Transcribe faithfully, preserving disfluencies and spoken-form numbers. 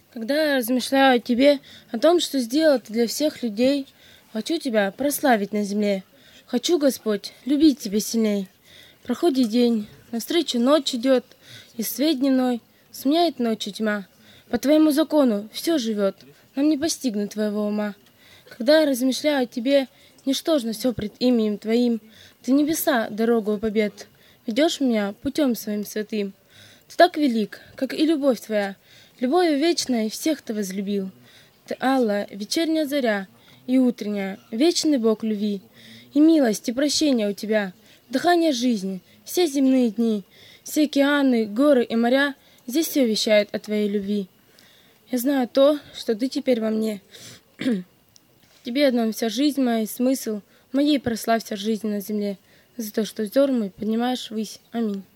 Когда я размышляю о тебе, о том, что сделал ты для всех людей, хочу тебя прославить на земле. Хочу, Господь, любить тебя сильней. Проходит день, навстречу ночь идет, и свет дневной сменяет ночью тьма. По твоему закону все живет, нам не постигнуть твоего ума. Когда я размышляю о тебе, ничтожно все пред именем твоим. Ты небеса, дорогу побед, ведешь меня путем своим святым. Ты так велик, как и любовь твоя, любовью вечной всех ты возлюбил. Ты, Алла, вечерняя заря и утренняя, вечный Бог любви. И милость, и прощение у тебя, дыхание жизни, все земные дни, все океаны, горы и моря, здесь все вещают о твоей любви. Я знаю то, что ты теперь во мне. В тебе одном вся жизнь моя и смысл, моей прославься жизнь на земле, за то, что взор мой поднимаешь ввысь. Аминь.